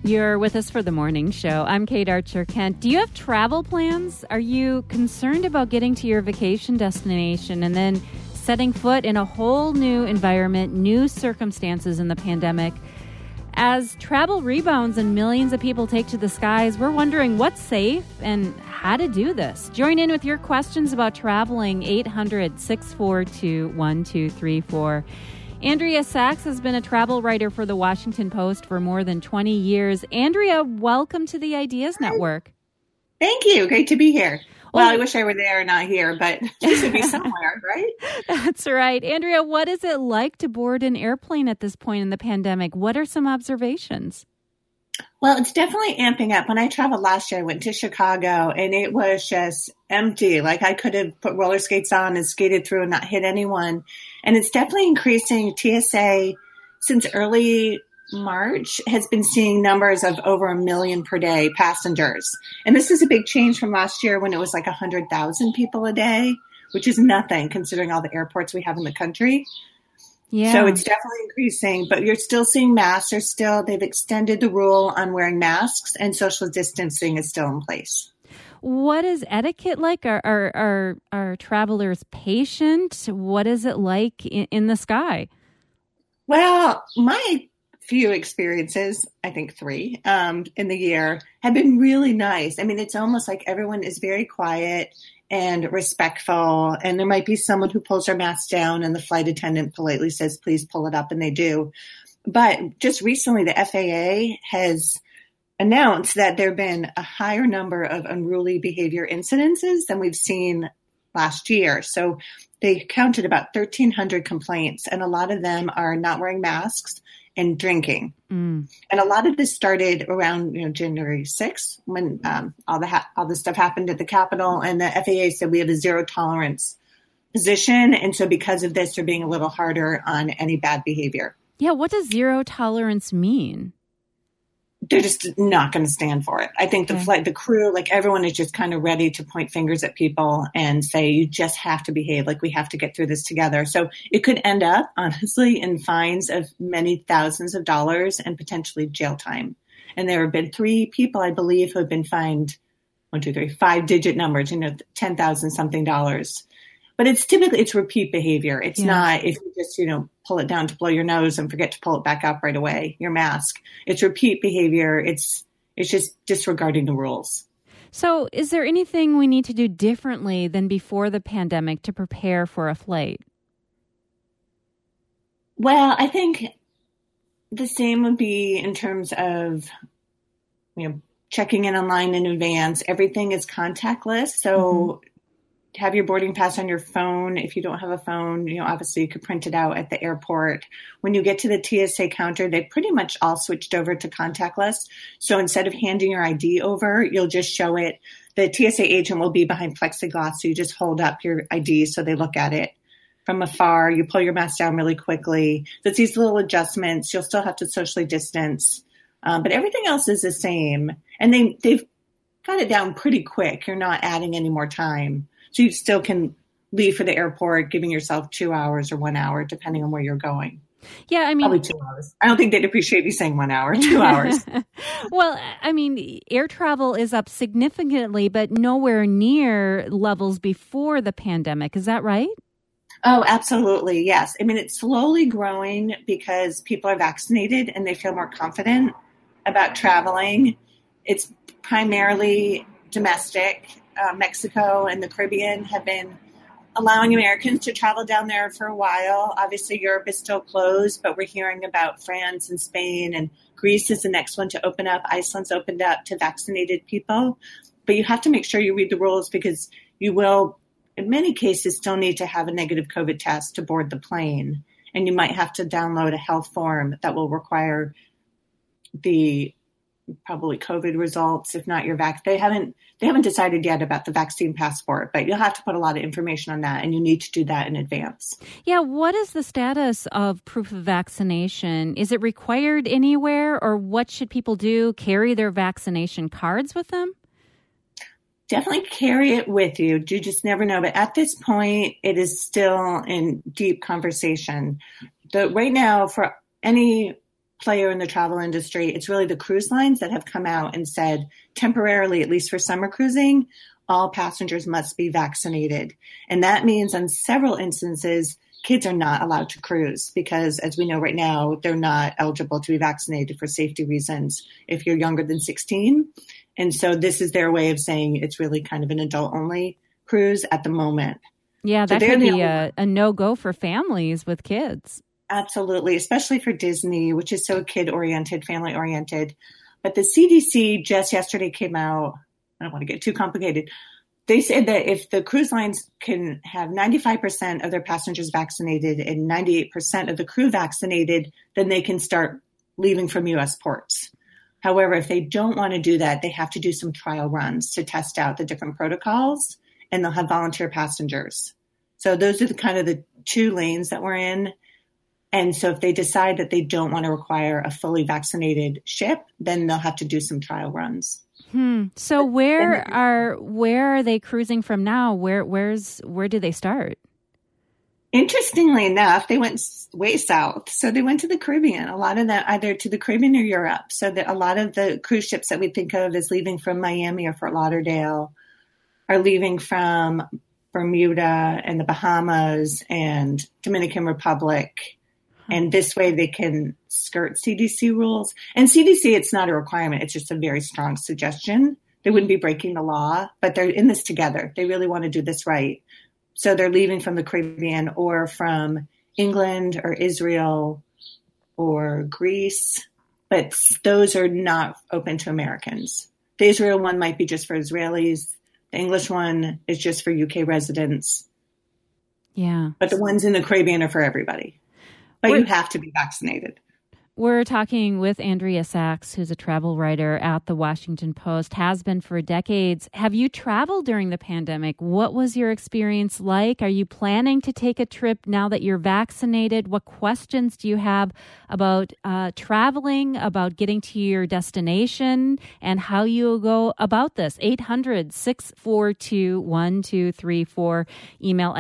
You're with us for the morning show. I'm Kate Archer-Kent. Do you have travel plans? Are you concerned about getting to your vacation destination and then setting foot in a whole new environment, new circumstances in the pandemic? As travel rebounds and millions of people take to the skies, we're wondering what's safe and how to do this. Join in with your questions about traveling, 800-642-1234. Andrea Sachs has been a travel writer for the Washington Post for more than 20 years. Andrea, welcome to the Ideas Network. Thank you. Great to be here. Well, I wish I were there, not here, but you should be somewhere, right? That's right. Andrea, what is it like to board an airplane at this point in the pandemic? What are some observations? Well, it's definitely amping up. When I traveled last year, I went to Chicago, and it was just empty. Like I could have put roller skates on and skated through and not hit anyone. And it's definitely increasing. TSA, since early March, has been seeing numbers of over 1 million per day passengers. And this is a big change from last year when it was like 100,000 people a day, which is nothing considering all the airports we have in the country. Yeah. So it's definitely increasing, but you're still seeing masks. They've extended the rule on wearing masks, and social distancing is still in place. What is etiquette like? Are travelers patient? What is it like in the sky? Well, my few experiences, I think 3 in the year, have been really nice. I mean, it's almost like everyone is very quiet and respectful, and there might be someone who pulls their mask down and the flight attendant politely says, please pull it up, and they do. But just recently, the FAA has announced that there have been a higher number of unruly behavior incidences than we've seen last year. So they counted about 1,300 complaints, and a lot of them are not wearing masks and drinking. And a lot of this started around January 6th when all the stuff happened at the Capitol, and the FAA said we have a zero tolerance position. And so because of this, they're being a little harder on any bad behavior. Yeah, what does zero tolerance mean? They're just not going to stand for it. I think the crew, like everyone is just kind of ready to point fingers at people and say, you just have to behave, like we have to get through this together. So it could end up, honestly, in fines of many thousands of dollars and potentially jail time. And there have been 3 people, I believe, who have been fined 5-digit numbers, 10,000 something dollars. But it's typically, it's repeat behavior. It's not if you just, pull it down to blow your nose and forget to pull it back up right away, your mask. It's repeat behavior. It's just disregarding the rules. So is there anything we need to do differently than before the pandemic to prepare for a flight? Well, I think the same would be in terms of, checking in online in advance. Everything is contactless. So have your boarding pass on your phone. If you don't have a phone, obviously you could print it out at the airport. When you get to the TSA counter, they pretty much all switched over to contactless. So instead of handing your ID over, you'll just show it. The TSA agent will be behind plexiglass. So you just hold up your ID so they look at it from afar. You pull your mask down really quickly. There's these little adjustments. You'll still have to socially distance. But everything else is the same. And they've got it down pretty quick. You're not adding any more time. So you still can leave for the airport, giving yourself 2 hours or 1 hour, depending on where you're going. Yeah, I mean, probably 2 hours. I don't think they'd appreciate me saying 1 hour, 2 hours. Well, I mean, air travel is up significantly, but nowhere near levels before the pandemic. Is that right? Oh, absolutely. Yes. I mean, it's slowly growing because people are vaccinated and they feel more confident about traveling. It's primarily domestic. Mexico and the Caribbean have been allowing Americans to travel down there for a while. Obviously, Europe is still closed, but we're hearing about France and Spain, and Greece is the next one to open up. Iceland's opened up to vaccinated people. But you have to make sure you read the rules because you will, in many cases, still need to have a negative COVID test to board the plane. And you might have to download a health form that will require the probably COVID results, if not your They haven't decided yet about the vaccine passport, but you'll have to put a lot of information on that, and you need to do that in advance. Yeah, what is the status of proof of vaccination? Is it required anywhere, or what should people do? Carry their vaccination cards with them? Definitely carry it with you. You just never know. But at this point, it is still in deep conversation. Right now, for any player in the travel industry. It's really the cruise lines that have come out and said temporarily, at least for summer cruising, all passengers must be vaccinated. And that means on several instances, kids are not allowed to cruise because, as we know right now, they're not eligible to be vaccinated for safety reasons if you're younger than 16. And so this is their way of saying it's really kind of an adult-only cruise at the moment. Yeah, that could be a no-go for families with kids. Absolutely, especially for Disney, which is so kid-oriented, family-oriented. But the CDC just yesterday came out. I don't want to get too complicated. They said that if the cruise lines can have 95% of their passengers vaccinated and 98% of the crew vaccinated, then they can start leaving from U.S. ports. However, if they don't want to do that, they have to do some trial runs to test out the different protocols, and they'll have volunteer passengers. So those are the two lanes that we're in. And so if they decide that they don't want to require a fully vaccinated ship, then they'll have to do some trial runs. So where are they cruising from now? Where did they start? Interestingly enough, they went way south. So they went to the Caribbean. A lot of them either to the Caribbean or Europe. So that a lot of the cruise ships that we think of as leaving from Miami or Fort Lauderdale are leaving from Bermuda and the Bahamas and Dominican Republic. And this way they can skirt CDC rules. And CDC, it's not a requirement. It's just a very strong suggestion. They wouldn't be breaking the law, but they're in this together. They really want to do this right. So they're leaving from the Caribbean or from England or Israel or Greece, but those are not open to Americans. The Israel one might be just for Israelis. The English one is just for UK residents. Yeah. But the ones in the Caribbean are for everybody. But you have to be vaccinated. We're talking with Andrea Sachs, who's a travel writer at the Washington Post, has been for decades. Have you traveled during the pandemic? What was your experience like? Are you planning to take a trip now that you're vaccinated? What questions do you have about traveling, about getting to your destination, and how you go about this? 800-642-1234. Email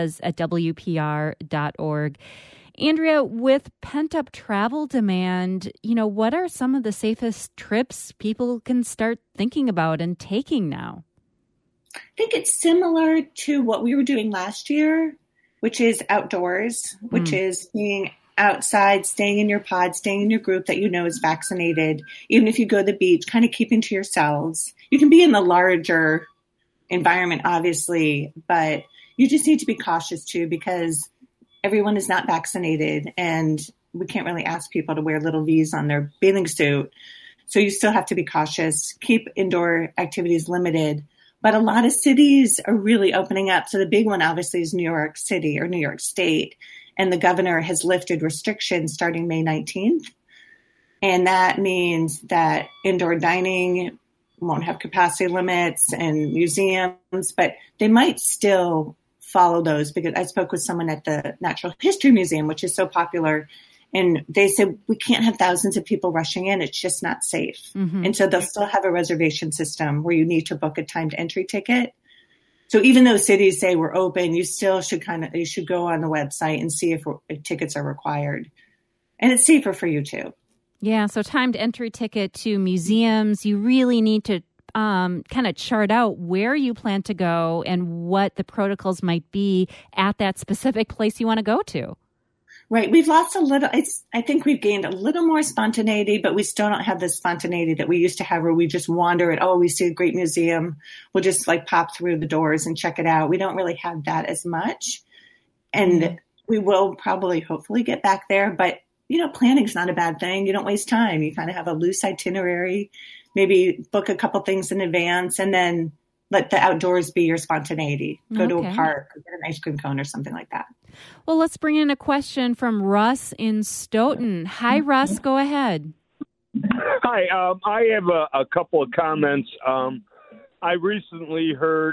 ideas@wpr.org. Andrea, with pent-up travel demand, what are some of the safest trips people can start thinking about and taking now? I think it's similar to what we were doing last year, which is outdoors, which is being outside, staying in your pod, staying in your group that you know is vaccinated. Even if you go to the beach, kind of keeping to yourselves. You can be in the larger environment, obviously, but you just need to be cautious too, because everyone is not vaccinated, and we can't really ask people to wear little V's on their bathing suit. So you still have to be cautious, keep indoor activities limited. But a lot of cities are really opening up. So the big one, obviously, is New York City or New York State. And the governor has lifted restrictions starting May 19th. And that means that indoor dining won't have capacity limits and museums, but they might still follow those, because I spoke with someone at the Natural History Museum, which is so popular, and they said we can't have thousands of people rushing in. It's just not safe. And so they'll still have a reservation system where you need to book a timed entry ticket. So even though cities say we're open, you still should you should go on the website and see if tickets are required. And it's safer for you too. Yeah, so timed entry ticket to museums. You really need to kind of chart out where you plan to go and what the protocols might be at that specific place you want to go to. Right. We've lost a little. I think we've gained a little more spontaneity, but we still don't have the spontaneity that we used to have, where we just wander at, we see a great museum. We'll just pop through the doors and check it out. We don't really have that as much. And we will probably, hopefully get back there. But, planning's not a bad thing. You don't waste time. You kind of have a loose itinerary. Maybe book a couple things in advance, and then let the outdoors be your spontaneity. Go to a park or get an ice cream cone or something like that. Well, let's bring in a question from Russ in Stoughton. Hi, Russ. Go ahead. Hi. I have a couple of comments. I recently heard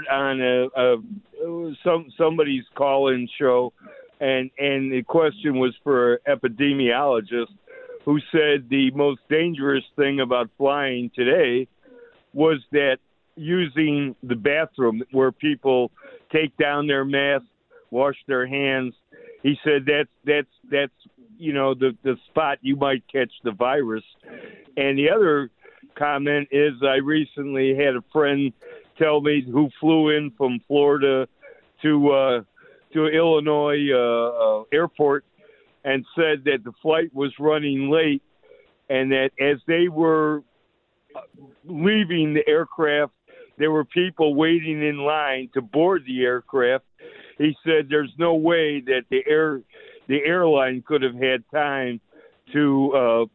on somebody's call-in show, and the question was for an epidemiologist, who said the most dangerous thing about flying today was that using the bathroom where people take down their masks, wash their hands. He said that's the spot you might catch the virus. And the other comment is I recently had a friend tell me who flew in from Florida to Illinois airport and said that the flight was running late and that as they were leaving the aircraft, there were people waiting in line to board the aircraft. He said there's no way that the airline could have had time to,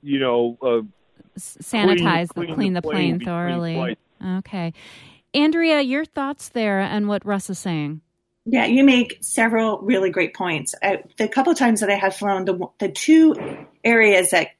clean the plane thoroughly. Okay. Andrea, your thoughts there and what Russ is saying. Yeah, you make several really great points. The couple of times that I have flown, the two areas that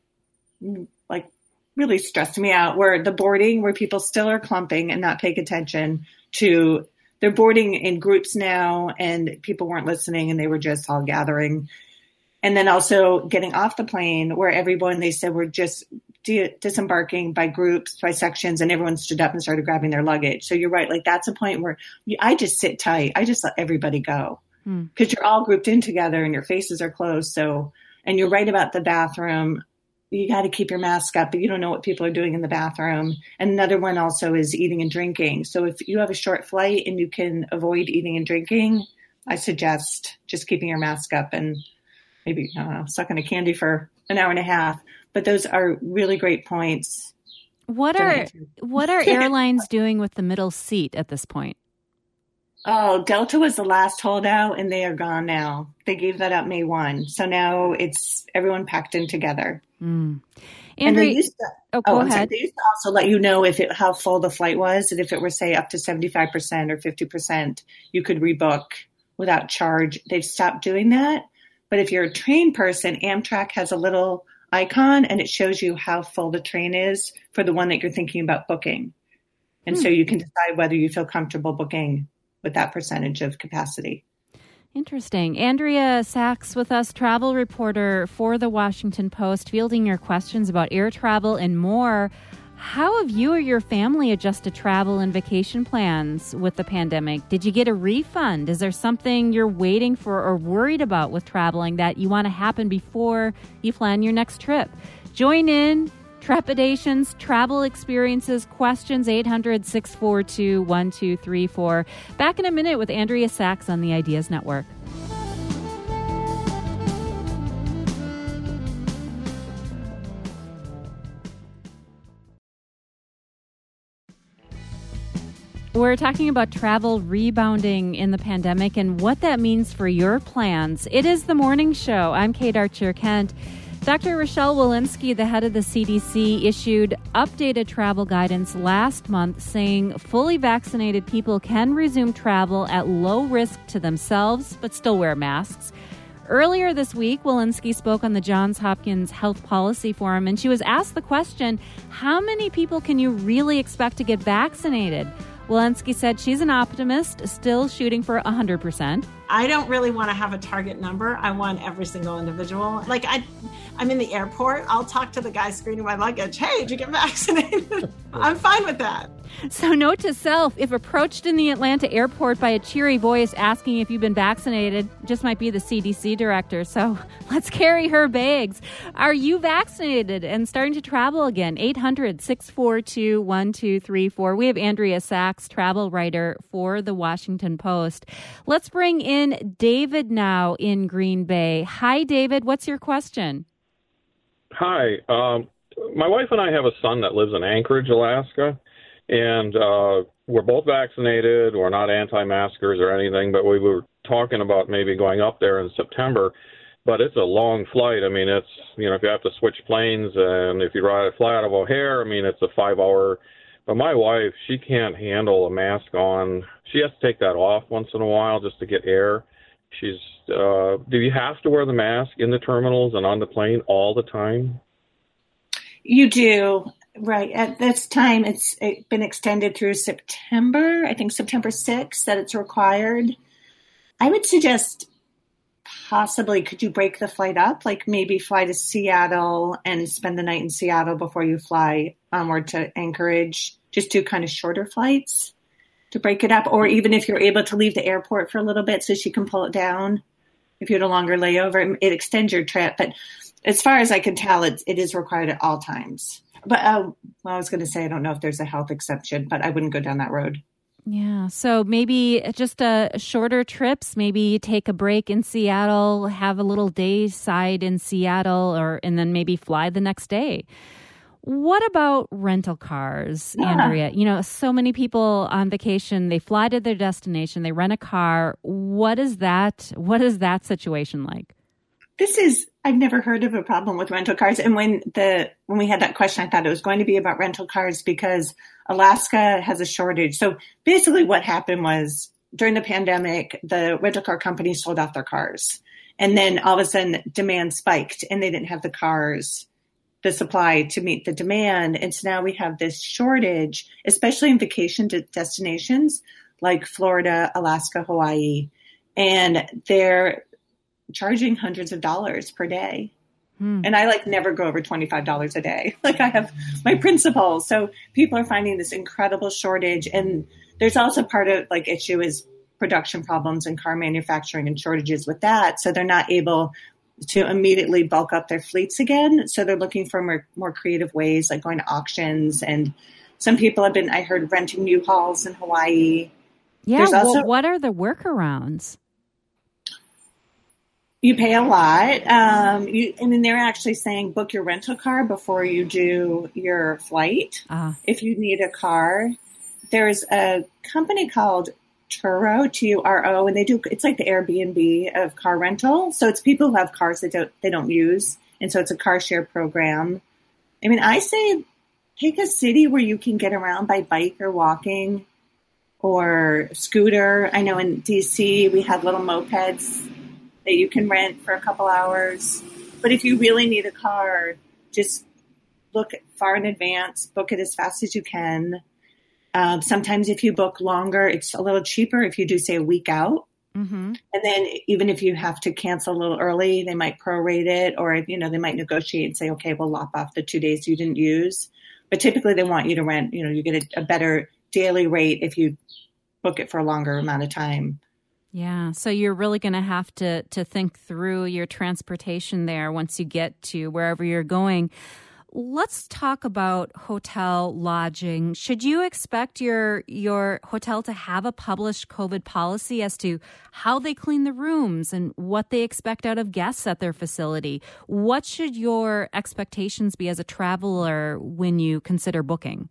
really stressed me out were the boarding, where people still are clumping and not paying attention to. They're boarding in groups now, and people weren't listening, and they were just all gathering. And then also getting off the plane, where everyone, they said, were just disembarking by groups, by sections, and everyone stood up and started grabbing their luggage. So you're right. Like, that's a point where I just sit tight. I just let everybody go because you're all grouped in together and your faces are closed. So, and you're right about the bathroom. You got to keep your mask up, but you don't know what people are doing in the bathroom. And another one also is eating and drinking. So if you have a short flight and you can avoid eating and drinking, I suggest just keeping your mask up and maybe, sucking a candy for an hour and a half. But those are really great points. What are airlines doing with the middle seat at this point? Oh, Delta was the last holdout, and they are gone now. They gave that up May 1. So now it's everyone packed in together. And they used to, go ahead. They used to also let you know how full the flight was, and if it were, say, up to 75% or 50%, you could rebook without charge. They've stopped doing that. But if you're a train person, Amtrak has a little icon, and it shows you how full the train is for the one that you're thinking about booking. And so you can decide whether you feel comfortable booking with that percentage of capacity. Interesting. Andrea Sachs with us, travel reporter for The Washington Post, fielding your questions about air travel and more. How have you or your family adjusted travel and vacation plans with the pandemic? Did you get a refund? Is there something you're waiting for or worried about with traveling that you want to happen before you plan your next trip? Join in. Trepidations, travel experiences, questions, 800-642-1234. Back in a minute with Andrea Sachs on the Ideas Network. We're talking about travel rebounding in the pandemic and what that means for your plans. It is The Morning Show. I'm Kate Archer-Kent. Dr. Rochelle Walensky, the head of the CDC, issued updated travel guidance last month saying fully vaccinated people can resume travel at low risk to themselves, but still wear masks. Earlier this week, Walensky spoke on the Johns Hopkins Health Policy Forum, and she was asked the question, how many people can you really expect to get vaccinated? Walensky said she's an optimist, still shooting for 100%. I don't really want to have a target number. I want every single individual. Like I'm in the airport. I'll talk to the guy screening my luggage. Hey, did you get vaccinated? I'm fine with that. So note to self, if approached in the Atlanta airport by a cheery voice asking if you've been vaccinated, just might be the CDC director. So let's carry her bags. Are you vaccinated and starting to travel again? 800-642-1234. We have Andrea Sachs, travel writer for The Washington Post. Let's bring in David now in Green Bay. Hi, David. What's your question? Hi. My wife and I have a son that lives in Anchorage, Alaska, and we're both vaccinated. We're not anti-maskers or anything, but we were talking about maybe going up there in September. But it's a long flight. I mean, it's, if you have to switch planes and if you fly out of O'Hare, I mean, it's a 5-hour. But my wife, she can't handle a mask on. She has to take that off once in a while just to get air. Do you have to wear the mask in the terminals and on the plane all the time? You do. Right. At this time, it's been extended through September, I think September 6th, that it's required. I would suggest possibly could you break the flight up, like maybe fly to Seattle and spend the night in Seattle before you fly onward to Anchorage, just do kind of shorter flights to break it up. Or even if you're able to leave the airport for a little bit so she can pull it down, if you had a longer layover, it extends your trip. But as far as I can tell, it is required at all times. But I was going to say, I don't know if there's a health exception, but I wouldn't go down that road. Yeah. So maybe just shorter trips, maybe take a break in Seattle, have a little day side in Seattle, and then maybe fly the next day. What about rental cars, Andrea? So many people on vacation, they fly to their destination, they rent a car. What is that situation like? I've never heard of a problem with rental cars. And when we had that question, I thought it was going to be about rental cars because Alaska has a shortage. So basically what happened was during the pandemic, the rental car companies sold off their cars. And then all of a sudden demand spiked and they didn't have the supply to meet the demand. And so now we have this shortage, especially in vacation destinations like Florida, Alaska, Hawaii. And they're charging hundreds of dollars per day. And I never go over $25 a day. I have my principals. So people are finding this incredible shortage. And there's also part of issue is production problems in car manufacturing and shortages with that. So they're not able to immediately bulk up their fleets again. So they're looking for more creative ways, like going to auctions. And some people I heard renting U-Hauls in Hawaii. Yeah. What are the workarounds? You pay a lot. They're actually saying book your rental car before you do your flight. If you need a car, there's a company called Turo, Turo, and it's like the Airbnb of car rental. So it's people who have cars that they don't use. And so it's a car share program. I say pick a city where you can get around by bike or walking or scooter. I know in DC we have little mopeds that you can rent for a couple hours. But if you really need a car, just look far in advance, book it as fast as you can. Sometimes if you book longer, it's a little cheaper if you do, say, a week out. Mm-hmm. And then even if you have to cancel a little early, they might prorate it, or, they might negotiate and say, okay, we'll lop off the 2 days you didn't use. But typically they want you to rent, you get a better daily rate if you book it for a longer amount of time. Yeah. So you're really going to have to think through your transportation there once you get to wherever you're going. Let's talk about hotel lodging. Should you expect your hotel to have a published COVID policy as to how they clean the rooms and what they expect out of guests at their facility? What should your expectations be as a traveler when you consider booking?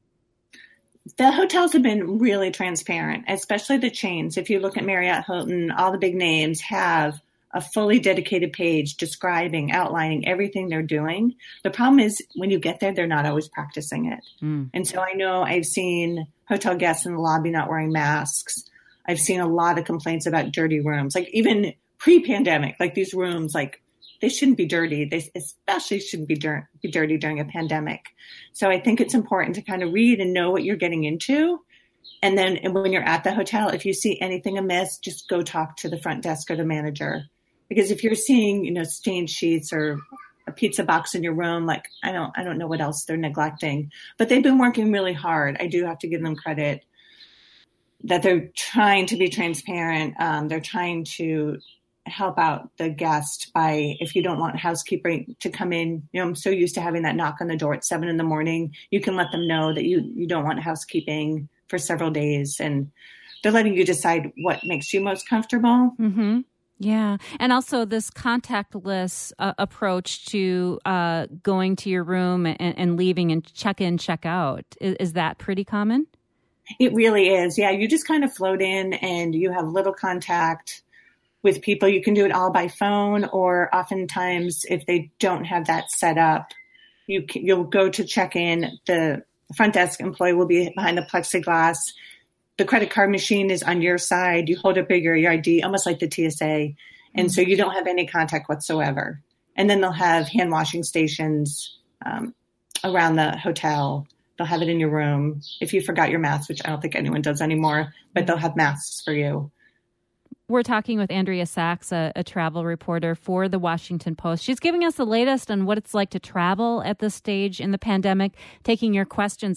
The hotels have been really transparent, especially the chains. If you look at Marriott, Hilton, all the big names have a fully dedicated page outlining everything they're doing. The problem is when you get there, they're not always practicing it. And so I know I've seen hotel guests in the lobby not wearing masks. I've seen a lot of complaints about dirty rooms, even pre-pandemic, these rooms, they shouldn't be dirty. They especially shouldn't be dirty during a pandemic. So I think it's important to kind of read and know what you're getting into. And then when you're at the hotel, if you see anything amiss, just go talk to the front desk or the manager. Because if you're seeing, stained sheets or a pizza box in your room, I don't know what else they're neglecting. But they've been working really hard. I do have to give them credit that they're trying to be transparent. They're trying to help out the guest by, if you don't want housekeeping to come in, I'm so used to having that knock on the door at 7 a.m. You can let them know that you don't want housekeeping for several days. And they're letting you decide what makes you most comfortable. Mm-hmm. Yeah. And also this contactless approach to going to your room and leaving and check in, check out. Is that pretty common? It really is. Yeah. You just kind of float in and you have little contact with people. You can do it all by phone, or oftentimes if they don't have that set up, you'll go to check in. The front desk employee will be behind the plexiglass. The credit card machine is on your side. You hold up your ID, almost like the TSA. And so you don't have any contact whatsoever. And then they'll have hand washing stations around the hotel. They'll have it in your room. If you forgot your mask, which I don't think anyone does anymore, but they'll have masks for you. We're talking with Andrea Sachs, a travel reporter for The Washington Post. She's giving us the latest on what it's like to travel at this stage in the pandemic, taking your questions,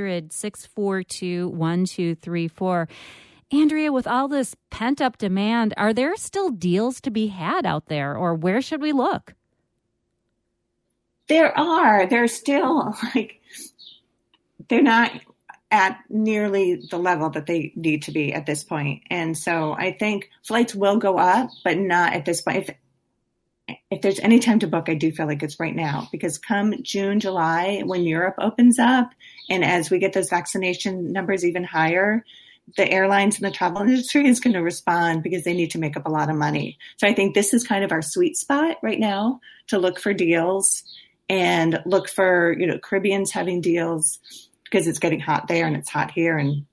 800-642-1234. Andrea, with all this pent-up demand, are there still deals to be had out there, or where should we look? They're still they're not at nearly the level that they need to be at this point. And so I think flights will go up, but not at this point. If there's any time to book, I do feel like it's right now, because come June, July, when Europe opens up, and as we get those vaccination numbers even higher, the airlines and the travel industry is going to respond because they need to make up a lot of money. So I think this is kind of our sweet spot right now to look for deals and look for, Caribbeans having deals, because it's getting hot there and it's hot here, and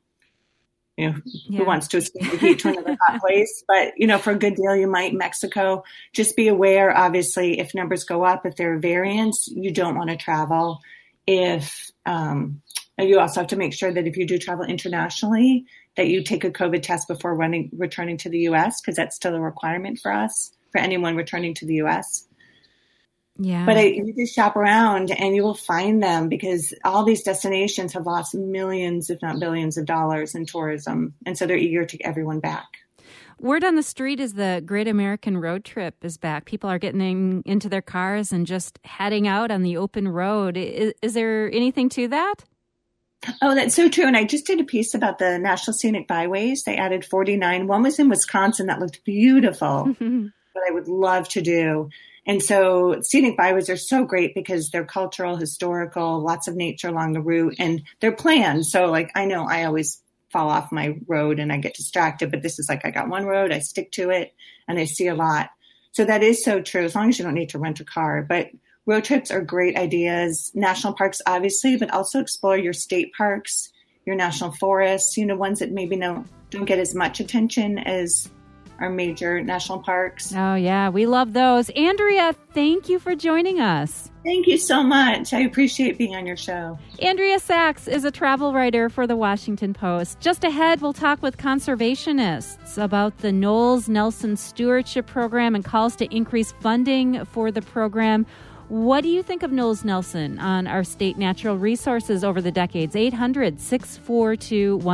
who wants to escape the heat to another hot place? But, for a good deal, you might Mexico. Just be aware, obviously, if numbers go up, if there are variants, you don't want to travel. If you also have to make sure that if you do travel internationally, that you take a COVID test before returning to the U.S., because that's still a requirement for us, for anyone returning to the U.S. Yeah. But you just shop around and you will find them, because all these destinations have lost millions, if not billions of dollars in tourism. And so they're eager to get everyone back. Word on the street is the Great American Road Trip is back. People are getting into their cars and just heading out on the open road. Is there anything to that? Oh, that's so true. And I just did a piece about the National Scenic Byways. They added 49. One was in Wisconsin that looked beautiful, but I would love to do. And so scenic byways are so great because they're cultural, historical, lots of nature along the route, and they're planned. So I know I always fall off my road and I get distracted, but this is I got one road, I stick to it, and I see a lot. So that is so true, as long as you don't need to rent a car. But road trips are great ideas. National parks, obviously, but also explore your state parks, your national forests, ones that maybe don't get as much attention as our major national parks. Oh, yeah. We love those. Andrea, thank you for joining us. Thank you so much. I appreciate being on your show. Andrea Sachs is a travel writer for the Washington Post. Just ahead, we'll talk with conservationists about the Knowles Nelson Stewardship Program and calls to increase funding for the program. What do you think of Knowles Nelson on our state natural resources over the decades?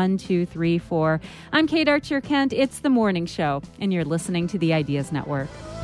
800-642-1234. I'm Kate Archer Kent. It's The Morning Show, and you're listening to the Ideas Network.